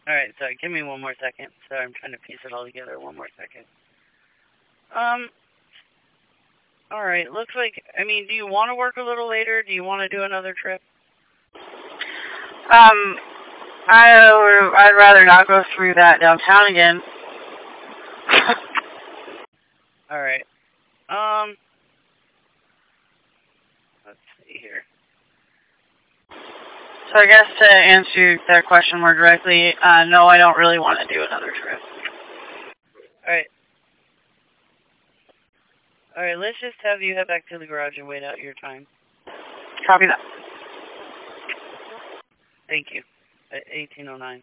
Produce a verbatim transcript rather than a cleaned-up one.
Alright, sorry, give me one more second. Sorry, I'm trying to piece it all together. One more second. Um, alright, looks like, I mean, do you want to work a little later? Do you want to do another trip? Um, I, I'd rather not go through that downtown again. Alright. Um, let's see here. So I guess to answer that question more directly, uh, no, I don't really want to do another trip. Alright. Alright, let's just have you head back to the garage and wait out your time. Copy that. Thank you. At eighteen oh nine.